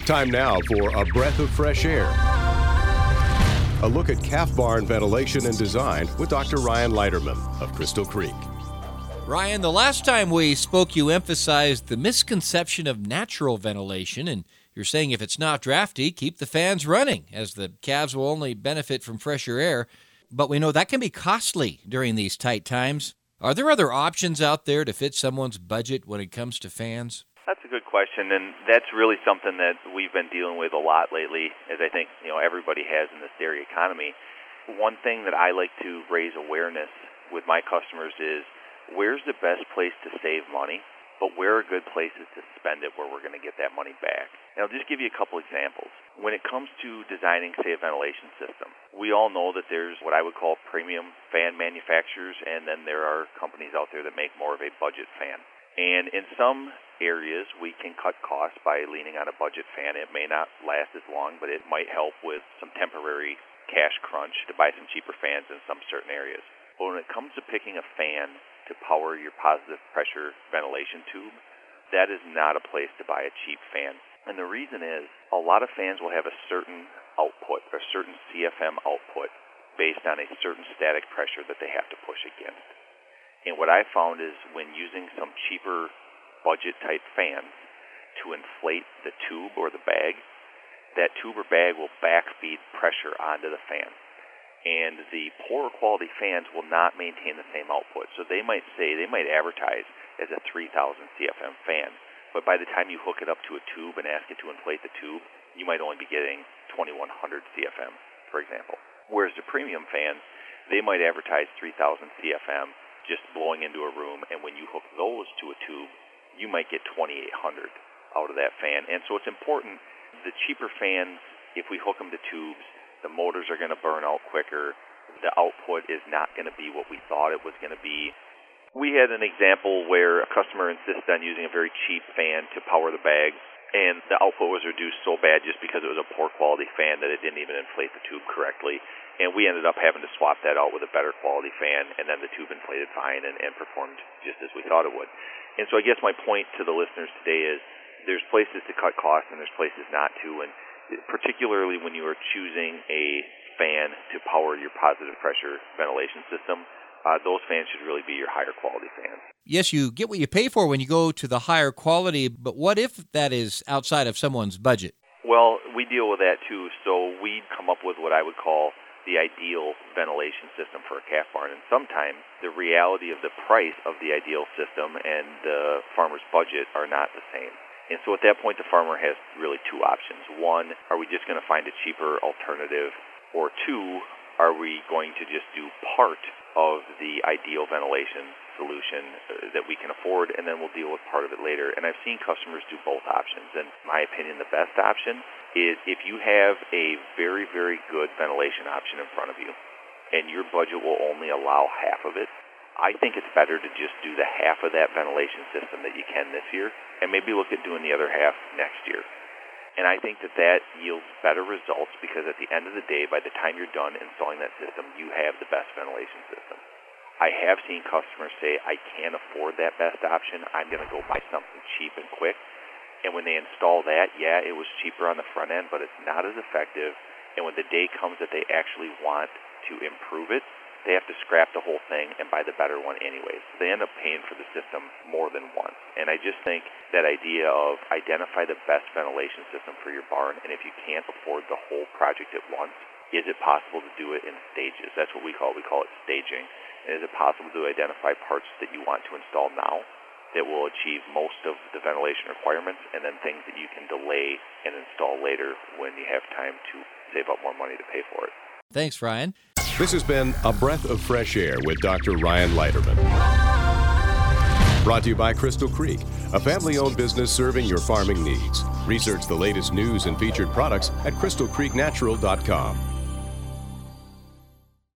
Time now for A Breath of Fresh Air. A look at calf barn ventilation and design with Dr. Ryan Leiterman of Crystal Creek. Ryan, the last time we spoke, you emphasized the misconception of natural ventilation, and you're saying if it's not drafty, keep the fans running, as the calves will only benefit from fresher air. But we know that can be costly during these tight times. Are there other options out there to fit someone's budget when it comes to fans? That's a good question, and that's really something that we've been dealing with a lot lately, as I think everybody has in this dairy economy. One thing that I like to raise awareness with my customers is where's the best place to save money, but where are good places to spend it where we're going to get that money back. And I'll just give you a couple examples. When it comes to designing, say, a ventilation system, we all know that there's what I would call premium fan manufacturers, and then there are companies out there that make more of a budget fan. And in some areas, we can cut costs by leaning on a budget fan. It may not last as long, but it might help with some temporary cash crunch to buy some cheaper fans in some certain areas. But when it comes to picking a fan to power your positive pressure ventilation tube, that is not a place to buy a cheap fan. And the reason is a lot of fans will have a certain output, a certain CFM output, based on a certain static pressure that they have to push against. And what I found is when using some cheaper budget-type fans to inflate the tube or the bag, that tube or bag will backfeed pressure onto the fan. And the poorer quality fans will not maintain the same output. So they might advertise as a 3,000 CFM fan, but by the time you hook it up to a tube and ask it to inflate the tube, you might only be getting 2,100 CFM, for example. Whereas the premium fans, they might advertise 3,000 CFM just blowing into a room, and when you hook those to a tube, you might get 2,800 out of that fan. And so it's important, the cheaper fans, if we hook them to tubes, the motors are going to burn out quicker. The output is not going to be what we thought it was going to be. We had an example where a customer insisted on using a very cheap fan to power the bag, and the output was reduced so bad just because it was a poor quality fan that it didn't even inflate the tube correctly. And we ended up having to swap that out with a better quality fan, and then the tube inflated fine and performed just as we thought it would. And so I guess my point to the listeners today is there's places to cut costs and there's places not to, and particularly when you are choosing a fan to power your positive pressure ventilation system, those fans should really be your higher quality fans. Yes, you get what you pay for when you go to the higher quality, but what if that is outside of someone's budget? Well, we deal with that too, so we come up with what I would call the ideal ventilation system for a calf barn. And sometimes the reality of the price of the ideal system and the farmer's budget are not the same. And so at that point, the farmer has really two options. One, are we just going to find a cheaper alternative? Or two, are we going to just do part of the ideal ventilation solution that we can afford, and then we'll deal with part of it later? And I've seen customers do both options. And in my opinion, the best option is if you have a very, very good ventilation option in front of you, and your budget will only allow half of it, I think it's better to just do the half of that ventilation system that you can this year, and maybe look at doing the other half next year. And I think that yields better results because at the end of the day, by the time you're done installing that system, you have the best ventilation system. I have seen customers say, I can't afford that best option, I'm going to go buy something cheap and quick. And when they install that, yeah, it was cheaper on the front end, but it's not as effective. And when the day comes that they actually want to improve it, they have to scrap the whole thing and buy the better one anyways. They end up paying for the system more than once. And I just think that idea of identify the best ventilation system for your barn, and if you can't afford the whole project at once, is it possible to do it in stages? That's what we call it staging. And is it possible to identify parts that you want to install now that will achieve most of the ventilation requirements, and then things that you can delay and install later when you have time to save up more money to pay for it. Thanks, Ryan. This has been A Breath of Fresh Air with Dr. Ryan Leiterman. Brought to you by Crystal Creek, a family-owned business serving your farming needs. Research the latest news and featured products at crystalcreeknatural.com.